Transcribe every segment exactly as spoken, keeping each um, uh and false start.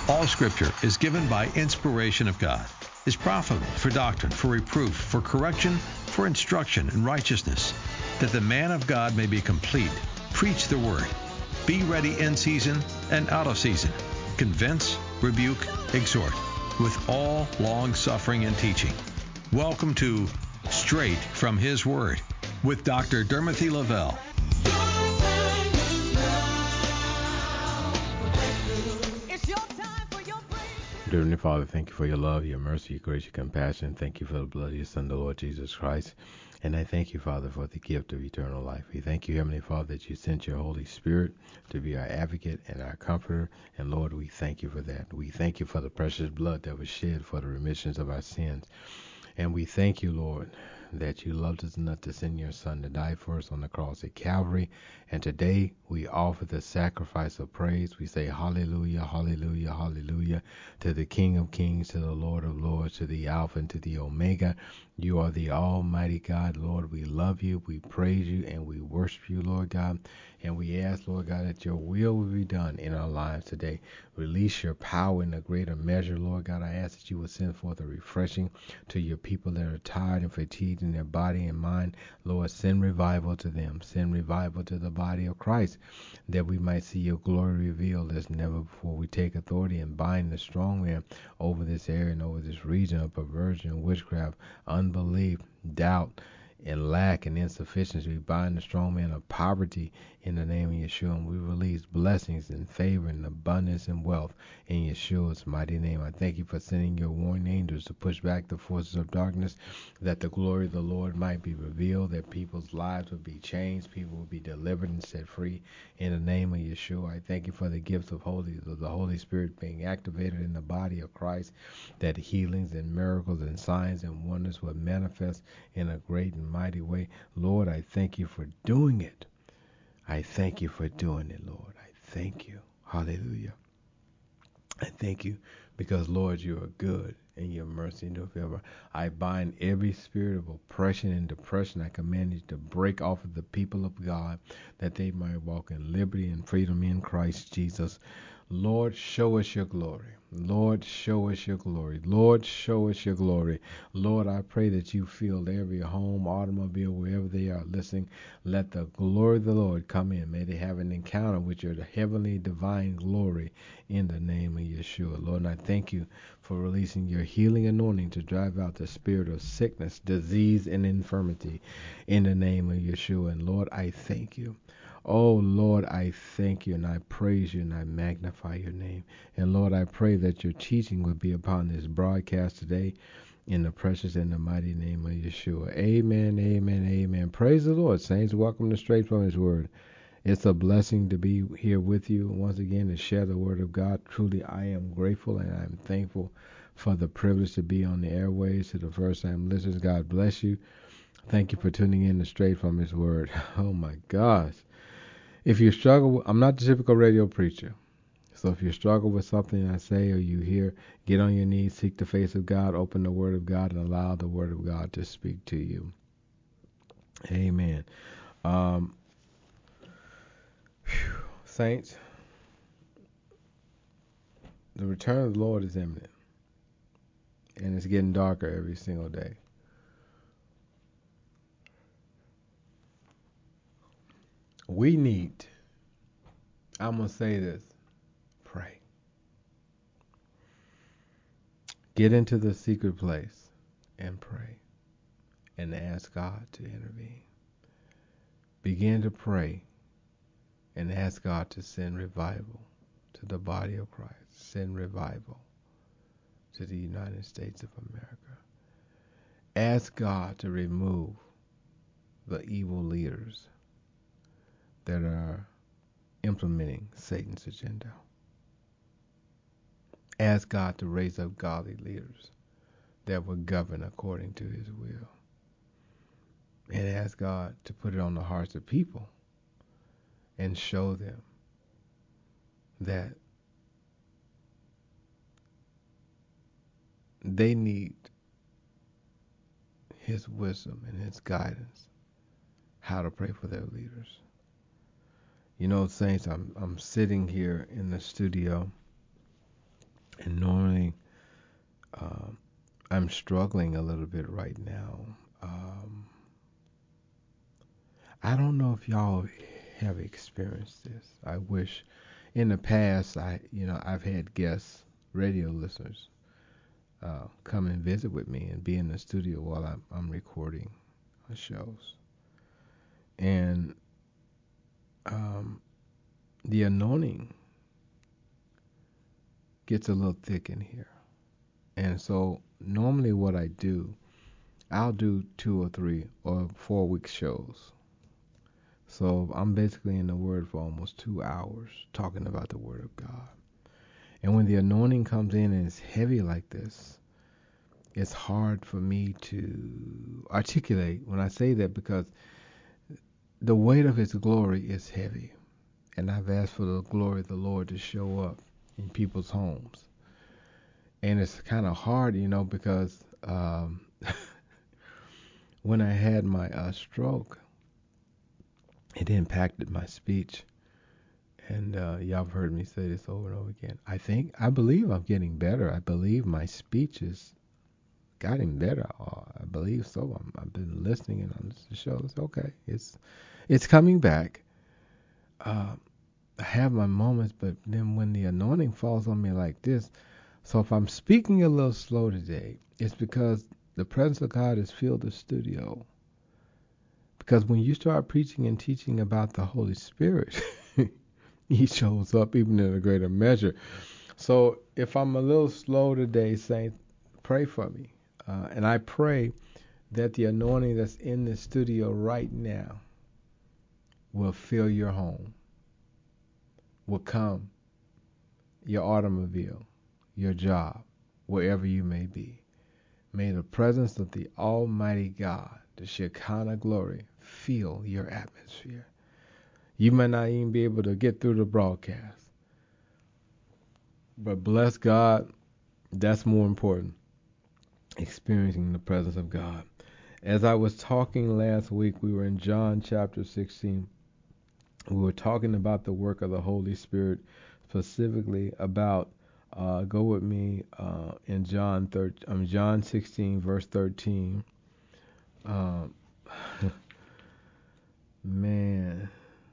All Scripture is given by inspiration of God, is profitable for doctrine, for reproof, for correction, for instruction in righteousness, that the man of God may be complete. Preach the word. Be ready in season and out of season. Convince, rebuke, exhort, with all long suffering and teaching. Welcome to Straight from His Word with Doctor Dermothy Lavelle. Dear Heavenly Father, thank you for your love, your mercy, your grace, your compassion. Thank you for the blood of your Son, the Lord Jesus Christ. And I thank you, Father, for the gift of eternal life. We thank you, Heavenly Father, that you sent your Holy Spirit to be our advocate and our comforter. And Lord, we thank you for that. We thank you for the precious blood that was shed for the remissions of our sins. And we thank you, Lord, that you loved us enough to send your Son to die for us on the cross at Calvary. And today we offer the sacrifice of praise. We say hallelujah, hallelujah, hallelujah to the King of Kings, to the Lord of Lords, to the Alpha and to the Omega. You are the Almighty God, Lord. We love you, we praise you, and we worship you, Lord God. And we ask, Lord God, that your will will be done in our lives today. Release your power in a greater measure, Lord God. I ask that you will send forth a refreshing to your people that are tired and fatigued in their body and mind. Lord, send revival to them. Send revival to the body of Christ, that we might see your glory revealed as never before. We take authority and bind the strong man over this area and over this region of perversion, witchcraft, unbelief, doubt, and lack and insufficiency. We bind the strong man of poverty in the name of Yeshua, and we release blessings and favor and abundance and wealth in Yeshua's mighty name. I thank you for sending your warring angels to push back the forces of darkness, that the glory of the Lord might be revealed, that people's lives would be changed, people will be delivered and set free in the name of Yeshua. I thank you for the gifts of Holy, of the Holy Spirit being activated in the body of Christ, that healings and miracles and signs and wonders will manifest in a great and mighty way. Lord, I thank you for doing it. I thank you for doing it, Lord. I thank you. Hallelujah. I thank you because, Lord, you are good and your mercy endureth forever. I bind every spirit of oppression and depression. I command you to break off of the people of God, that they might walk in liberty and freedom in Christ Jesus. Lord, show us your glory. Lord, show us your glory. Lord, show us your glory. Lord, I pray that you fill every home, automobile, wherever they are listening. Let the glory of the Lord come in. May they have an encounter with your heavenly divine glory in the name of Yeshua. Lord, and I thank you for releasing your healing anointing to drive out the spirit of sickness, disease, and infirmity in the name of Yeshua. And Lord, I thank you. Oh, Lord, I thank you and I praise you and I magnify your name. And Lord, I pray that your teaching would be upon this broadcast today in the precious and the mighty name of Yeshua. Amen, amen, amen. Praise the Lord, saints. Welcome to Straight from His Word. It's a blessing to be here with you once again to share the Word of God. Truly, I am grateful and I'm thankful for the privilege to be on the airways to the first time listeners. God bless you. Thank you for tuning in to Straight from His Word. Oh, my gosh. If you struggle, I'm not the typical radio preacher. So if you struggle with something I say or you hear, get on your knees, seek the face of God, open the Word of God, and allow the Word of God to speak to you. Amen. Um, whew, saints, the return of the Lord is imminent, and it's getting darker every single day. We need, I'm going to say this, pray. Get into the secret place and pray and ask God to intervene. Begin to pray and ask God to send revival to the body of Christ. Send revival to the United States of America. Ask God to remove the evil leaders that are implementing Satan's agenda. Ask God to raise up godly leaders that will govern according to His will. And ask God to put it on the hearts of people and show them that they need His wisdom and His guidance how to pray for their leaders. You know, saints, I'm I'm sitting here in the studio And normally, um, I'm struggling a little bit right now. Um, I don't know if y'all have experienced this. I wish in the past, I you know, I've had guests, radio listeners, uh, come and visit with me and be in the studio while I'm, I'm recording shows. And um, the anointing gets a little thick in here. And so normally what I do, I'll do two or three or four week shows. So I'm basically in the Word for almost two hours talking about the Word of God. And when the anointing comes in and it's heavy like this, it's hard for me to articulate when I say that, because the weight of His glory is heavy. And I've asked for the glory of the Lord to show up in people's homes. And it's kind of hard, you know, because um, when I had my uh, stroke, it impacted my speech. And uh, y'all have heard me say this over and over again. I think, I believe I'm getting better. I believe my speech is getting better. Uh, I believe so. I'm, I've been listening and on the show. It's okay. It's it's coming back. Uh, I have my moments, but then when the anointing falls on me like this, so if I'm speaking a little slow today, it's because the presence of God has filled the studio. Because when you start preaching and teaching about the Holy Spirit, He shows up even in a greater measure. So if I'm a little slow today, Saint, pray for me. Uh, and I pray that the anointing that's in the studio right now will fill your home, will come your automobile, your job, wherever you may be. May the presence of the Almighty God, the Shekinah glory, fill your atmosphere. You may not even be able to get through the broadcast. But bless God, that's more important. Experiencing the presence of God. As I was talking last week, we were in John chapter sixteen. We were talking about the work of the Holy Spirit, specifically about, uh, go with me uh, in John thirteen, um, John sixteen, verse thirteen. Um, man,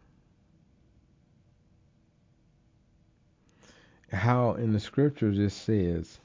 how in the scriptures it says,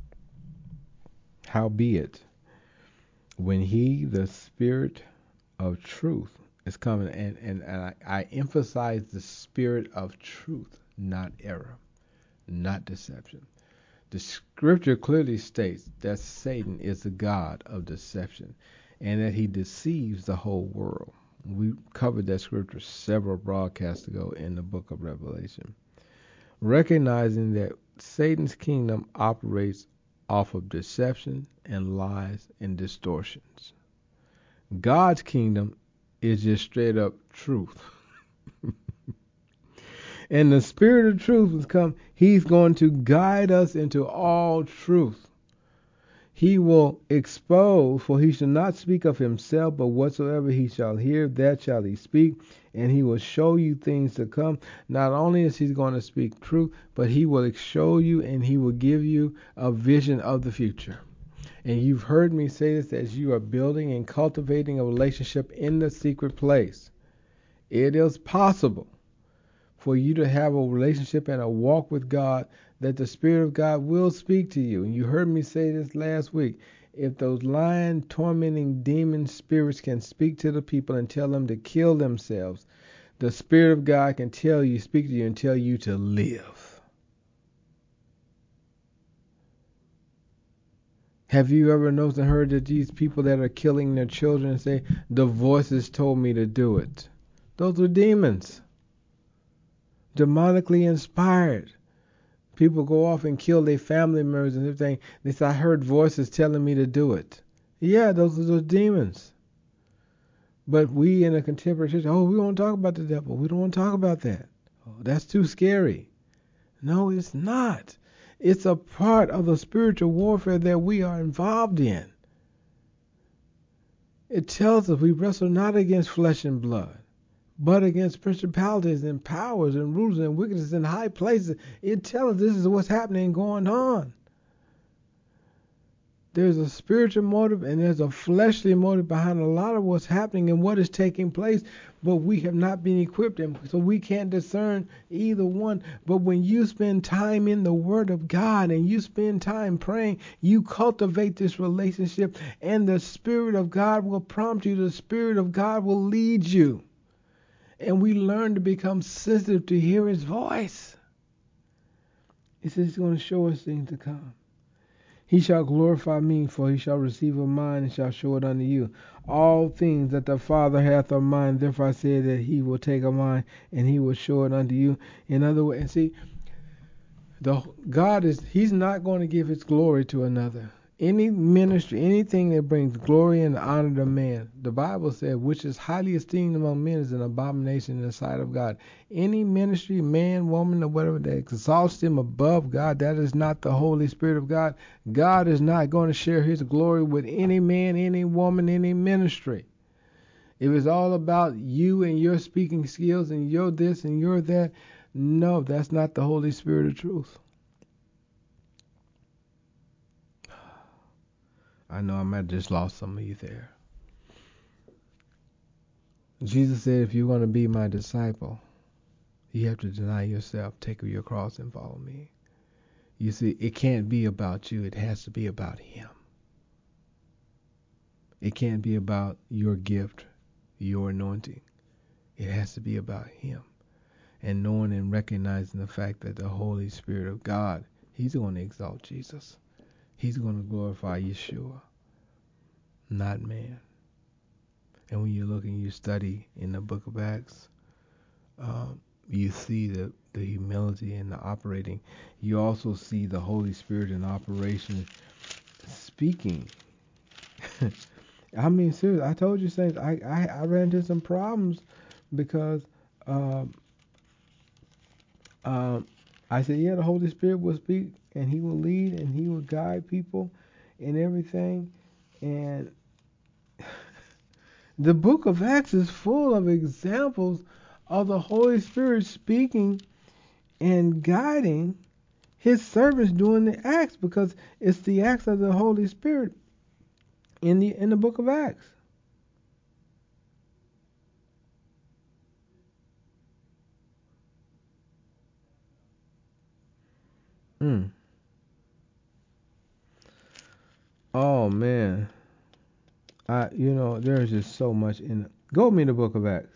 howbeit, when He, the Spirit of truth, is coming, and, and, and I, I emphasize the Spirit of truth, not error, not deception. The scripture clearly states that Satan is the god of deception and that he deceives the whole world. We covered that scripture several broadcasts ago in the book of Revelation. Recognizing that Satan's kingdom operates off of deception and lies and distortions. God's kingdom is just straight up truth. And the Spirit of truth has come. He's going to guide us into all truth. He will expose, for he shall not speak of himself, but whatsoever he shall hear, that shall he speak. And he will show you things to come. Not only is he going to speak truth, but he will show you and he will give you a vision of the future. And you've heard me say this as you are building and cultivating a relationship in the secret place. It is possible for you to have a relationship and a walk with God, that the Spirit of God will speak to you. And you heard me say this last week. If those lying, tormenting demon spirits can speak to the people and tell them to kill themselves, the Spirit of God can tell you, speak to you, and tell you to live. Have you ever noticed and heard that these people that are killing their children say, the voices told me to do it? Those are demons. Demonically inspired. People go off and kill their family members and everything. They say, I heard voices telling me to do it. Yeah, those are those demons. But we in a contemporary church, oh, we don't talk about the devil. We don't want to talk about that. Oh, that's too scary. No, it's not. It's a part of the spiritual warfare that we are involved in. It tells us we wrestle not against flesh and blood, but against principalities and powers and rulers and wickedness in high places. It tells us this is what's happening going on. There's a spiritual motive and there's a fleshly motive behind a lot of what's happening and what is taking place, but we have not been equipped, and so we can't discern either one. But when you spend time in the Word of God and you spend time praying, you cultivate this relationship, and the Spirit of God will prompt you. The Spirit of God will lead you. And we learn to become sensitive to hear His voice. He says He's going to show us things to come. He shall glorify me, for he shall receive of mine and shall show it unto you. All things that the Father hath of mine, therefore I say that he will take of mine and he will show it unto you. In other words, and see, the God is, he's not going to give his glory to another. Any ministry, anything that brings glory and honor to man, the Bible said, which is highly esteemed among men is an abomination in the sight of God. Any ministry, man, woman, or whatever, that exalts him above God, that is not the Holy Spirit of God. God is not going to share his glory with any man, any woman, any ministry. If it's all about you and your speaking skills and your this and your that, no, that's not the Holy Spirit of truth. I know I might have just lost some of you there. Jesus said, if you're going to be my disciple, you have to deny yourself, take up your cross, and follow me. You see, it can't be about you. It has to be about him. It can't be about your gift, your anointing. It has to be about him. And knowing and recognizing the fact that the Holy Spirit of God, he's going to exalt Jesus. He's going to glorify Yeshua, not man. And when you look and you study in the book of Acts, um, you see the, the humility and the operating. You also see the Holy Spirit in operation speaking. I mean, seriously, I told you, Saints, I, I, I ran into some problems because um, um, I said, yeah, the Holy Spirit will speak and he will lead and he will guide people and everything. And the book of Acts is full of examples of the Holy Spirit speaking and guiding his servants doing the acts, because it's the acts of the Holy Spirit in the in the book of Acts. Mm. Oh man, I you know there's just so much in it. Go with me in the book of Acts.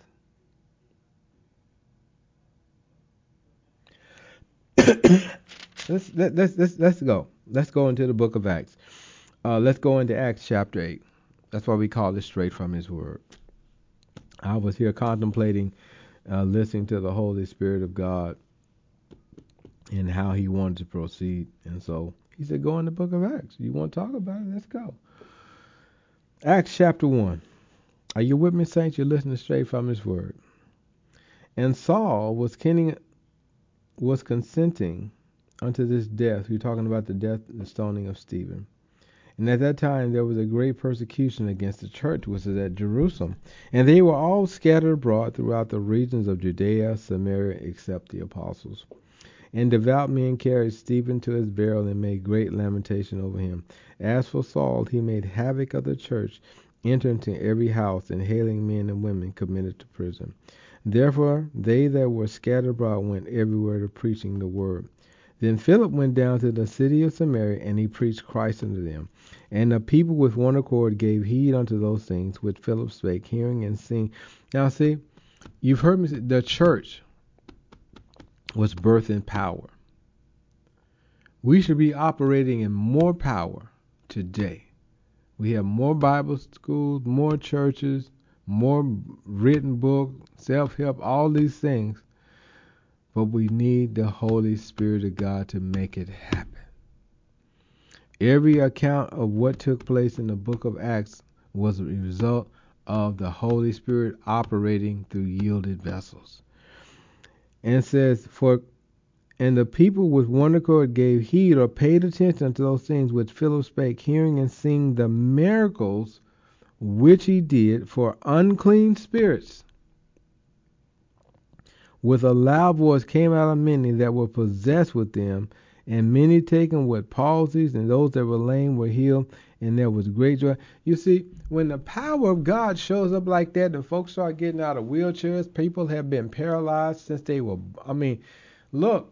let's let, let's let's let's go. Let's go into the book of Acts. Uh, let's go into Acts chapter eight. That's why we call it straight from His Word. I was here contemplating, uh, listening to the Holy Spirit of God and how He wanted to proceed, and so He said, "Go in the book of Acts. You want to talk about it? Let's go." Acts chapter one. Are you with me, saints? You're listening straight from His Word. And Saul was kenning, was consenting unto this death. We're talking about the death and the stoning of Stephen. And at that time there was a great persecution against the church which was at Jerusalem. And they were all scattered abroad throughout the regions of Judea, Samaria, except the apostles. And devout men carried Stephen to his burial and made great lamentation over him. As for Saul, he made havoc of the church, entering into every house, and hailing men and women committed to prison. Therefore they that were scattered abroad went everywhere to preaching the word. Then Philip went down to the city of Samaria, and he preached Christ unto them. And the people with one accord gave heed unto those things which Philip spake, hearing and seeing. Now see, you've heard me say the church was birthed in power. We should be operating in more power today. We have more Bible schools, more churches, more written books, self-help, all these things. But we need the Holy Spirit of God to make it happen. Every account of what took place in the book of Acts was a result of the Holy Spirit operating through yielded vessels. And it says, for and the people with one accord gave heed or paid attention to those things which Philip spake, hearing and seeing the miracles which he did for unclean spirits. with a loud voice came out of many that were possessed with them, and many taken with palsies, and those that were lame were healed, and there was great joy. You see, when the power of God shows up like that, and folks start getting out of wheelchairs, people have been paralyzed since they were, I mean, look,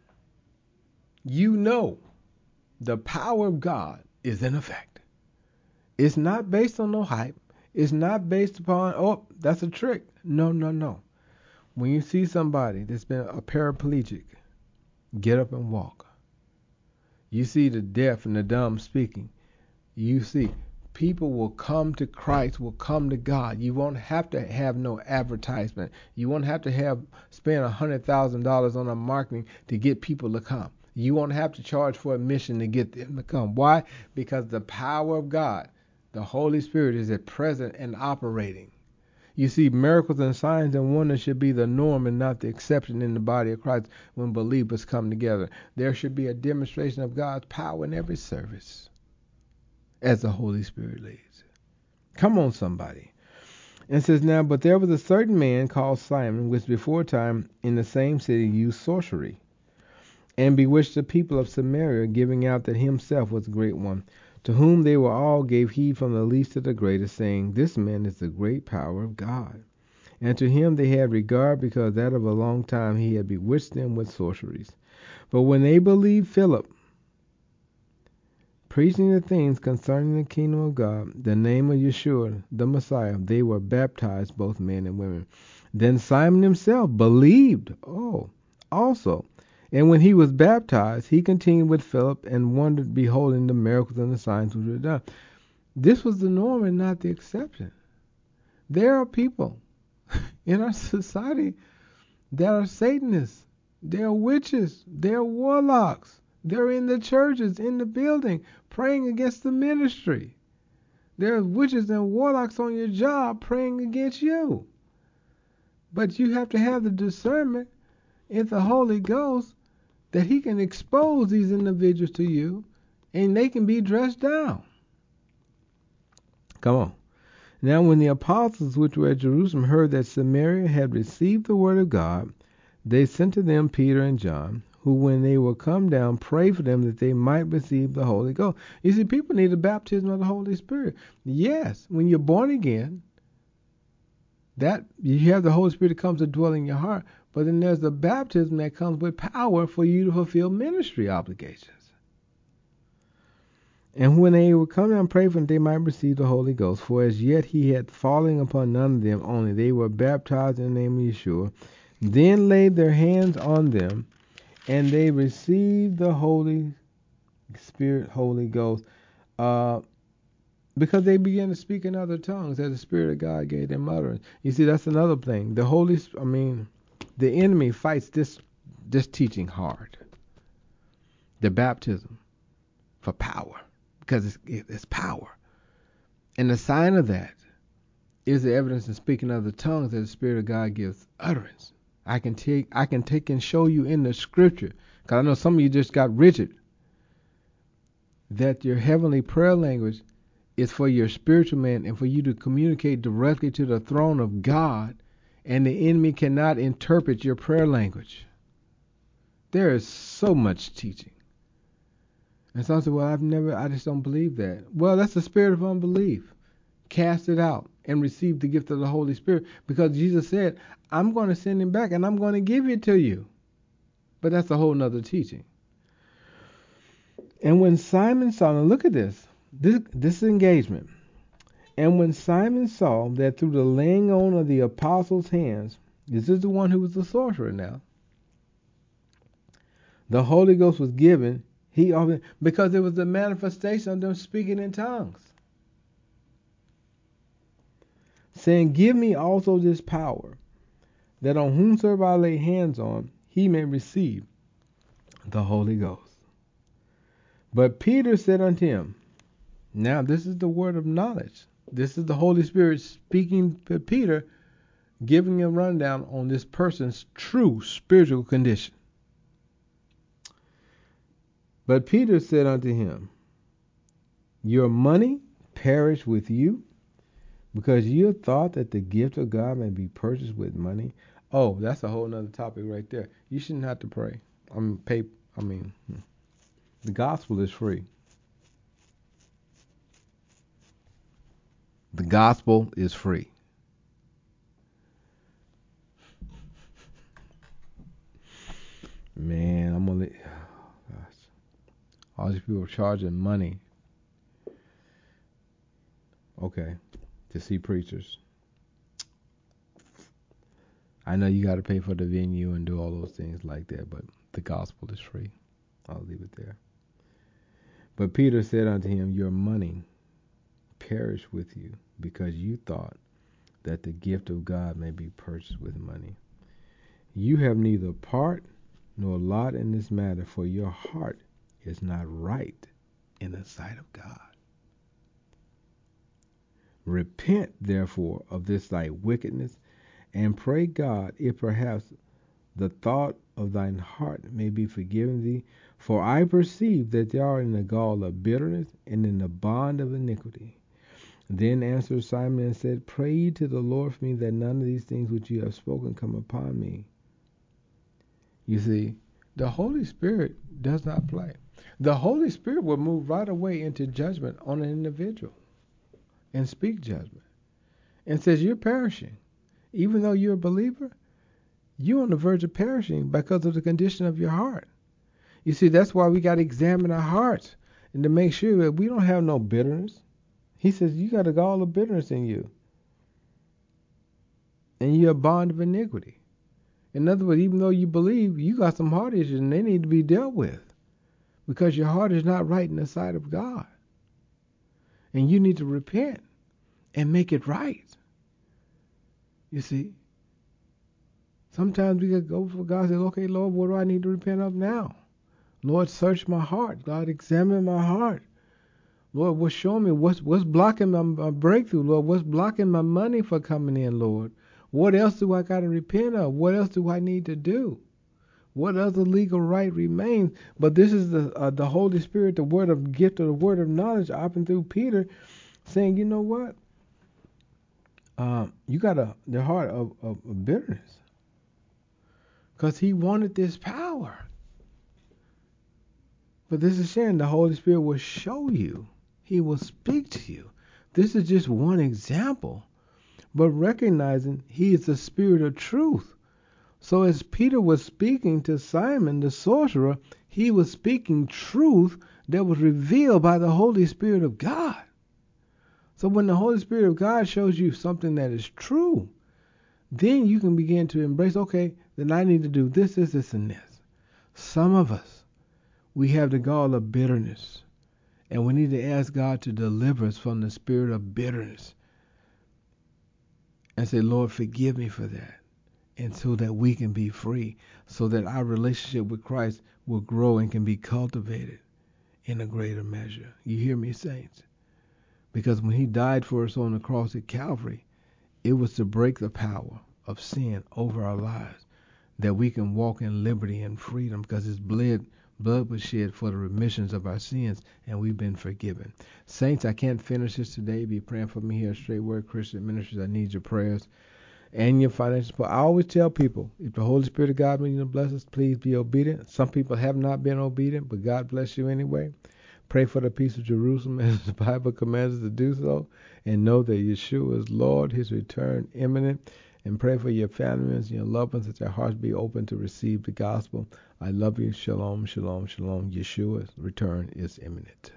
you know the power of God is in effect. It's not based on no hype. It's not based upon, oh, that's a trick. No, no, no. When you see somebody that's been a paraplegic get up and walk, you see the deaf and the dumb speaking, you see people will come to Christ, will come to God. You won't have to have no advertisement. You won't have to have spend one hundred thousand dollars on a marketing to get people to come. You won't have to charge for admission to get them to come. Why? Because the power of God, the Holy Spirit, is at present and operating. You see, miracles and signs and wonders should be the norm and not the exception in the body of Christ when believers come together. There should be a demonstration of God's power in every service as the Holy Spirit leads. Come on, somebody. And it says, now, but there was a certain man called Simon, which before time in the same city used sorcery, and bewitched the people of Samaria, giving out that himself was a great one, to whom they were all gave heed from the least to the greatest, saying, this man is the great power of God. And to him they had regard, because that of a long time he had bewitched them with sorceries. But when they believed Philip, preaching the things concerning the kingdom of God, the name of Yeshua, the Messiah, they were baptized, both men and women. Then Simon himself believed, oh, also. And when he was baptized, he continued with Philip and wondered, beholding the miracles and the signs which were done. This was the norm and not the exception. There are people in our society that are Satanists. They're witches. They're warlocks. They're in the churches, in the building, praying against the ministry. There's witches and warlocks on your job praying against you. But you have to have the discernment in the Holy Ghost that he can expose these individuals to you and they can be dressed down. Come on. Now when the apostles which were at Jerusalem heard that Samaria had received the word of God, they sent to them Peter and John, who when they were come down prayed for them that they might receive the Holy Ghost. You see, people need the baptism of the Holy Spirit. Yes, when you're born again, that you have the Holy Spirit that comes to dwell in your heart. But then there's the baptism that comes with power for you to fulfill ministry obligations. And when they would come down and pray for them, they might receive the Holy Ghost. For as yet he had fallen upon none of them, only they were baptized in the name of Yeshua. Then laid their hands on them, and they received the Holy Spirit, Holy Ghost, uh, because they began to speak in other tongues as the Spirit of God gave them utterance. You see, that's another thing. The Holy, I mean, the enemy fights this this teaching hard. The baptism for power, because it's, it's power. And the sign of that is the evidence in speaking other tongues that the Spirit of God gives utterance. I can take I can take and show you in the scripture, because I know some of you just got rigid, that your heavenly prayer language is for your spiritual man and for you to communicate directly to the throne of God, and the enemy cannot interpret your prayer language. There is so much teaching. And some say, well, I've never, I just don't believe that. Well, that's the spirit of unbelief. Cast it out and receive the gift of the Holy Spirit, because Jesus said, I'm going to send him back and I'm going to give it to you. But that's a whole nother teaching. And when Simon saw, now look at this, this, this engagement. And when Simon saw that through the laying on of the apostles' hands, this is the one who was the sorcerer now, the Holy Ghost was given, he offered, because it was the manifestation of them speaking in tongues, saying, give me also this power, that on whomsoever I lay hands on, he may receive the Holy Ghost. But Peter said unto him, now this is the word of knowledge. This is the Holy Spirit speaking to Peter, giving a rundown on this person's true spiritual condition. But Peter said unto him, your money perish with you, because you have thought that the gift of God may be purchased with money. Oh, that's a whole nother topic right there. You shouldn't have to pray. I mean, pay. I mean, the gospel is free. The gospel is free. Man, I'm gonna. Oh, gosh. All these people charging money. Okay, to see preachers. I know you got to pay for the venue and do all those things like that, but the gospel is free. I'll leave it there. But Peter said unto him, your money perish with you, because you thought that the gift of God may be purchased with money. You have neither part nor lot in this matter, for your heart is not right in the sight of God. Repent, therefore, of this thy wickedness, and pray God, if perhaps the thought of thine heart may be forgiven thee. For I perceive that thou art in the gall of bitterness and in the bond of iniquity. Then answered Simon and said, pray ye to the Lord for me, that none of these things which you have spoken come upon me. You see, the Holy Spirit does not play. The Holy Spirit will move right away into judgment on an individual and speak judgment and says, you're perishing. Even though you're a believer, you're on the verge of perishing because of the condition of your heart. You see, that's why we got to examine our hearts and to make sure that we don't have no bitterness. He says, you got a gall of bitterness in you. And you're a bond of iniquity. In other words, even though you believe, you got some heart issues and they need to be dealt with. Because your heart is not right in the sight of God. And you need to repent and make it right. You see, sometimes we could go for God and say, okay, Lord, what do I need to repent of now? Lord, search my heart. God, examine my heart. Lord, well, show me what's what's blocking my, my breakthrough, Lord. What's blocking my money for coming in, Lord? What else do I got to repent of? What else do I need to do? What other legal right remains? But this is the uh, the Holy Spirit, the word of gift of the word of knowledge, up and through Peter, saying, you know what? Um, you got a the heart of, of, of bitterness, because he wanted this power. But this is saying the Holy Spirit will show you. He will speak to you. This is just one example. But recognizing he is the Spirit of truth. So as Peter was speaking to Simon the sorcerer, he was speaking truth that was revealed by the Holy Spirit of God. So when the Holy Spirit of God shows you something that is true, then you can begin to embrace, okay, then I need to do this, this, this, and this. Some of us, we have the gall of bitterness, and we need to ask God to deliver us from the spirit of bitterness and say, Lord, forgive me for that, and so that we can be free, so that our relationship with Christ will grow and can be cultivated in a greater measure. You hear me, saints? Because when he died for us on the cross at Calvary, it was to break the power of sin over our lives, that we can walk in liberty and freedom, because his blood Blood was shed for the remissions of our sins, and we've been forgiven. Saints, I can't finish this today. Be praying for me here at Straight Word Christian Ministries. I need your prayers and your financial support. I always tell people, if the Holy Spirit of God means to bless us, please be obedient. Some people have not been obedient, but God bless you anyway. Pray for the peace of Jerusalem as the Bible commands us to do so, and know that Yeshua is Lord, his return imminent. And pray for your families and your loved ones, that their hearts be open to receive the gospel. I love you. Shalom, shalom, shalom. Yeshua's return is imminent.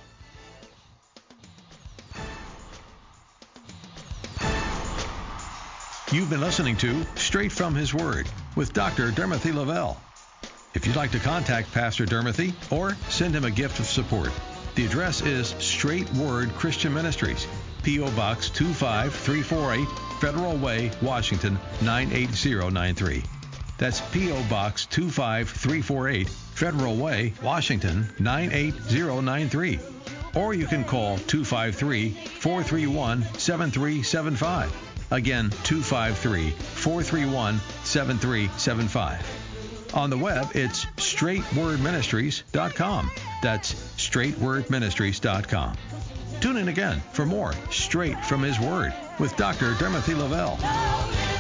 You've been listening to Straight from His Word with Doctor Dermothy Lavelle. If you'd like to contact Pastor Dermothy or send him a gift of support, the address is Straight Word Christian Ministries, P O. Box two five three four eight, Federal Way, Washington nine eight zero nine three. That's P O. Box two five three four eight, Federal Way, Washington nine eight zero nine three. Or you can call two five three, four three one, seven three seven five. Again, two five three, four three one, seven three seven five. On the web, it's straight word ministries dot com. That's straight word ministries dot com. Tune in again for more Straight from His Word with Doctor Dermothy Lavelle.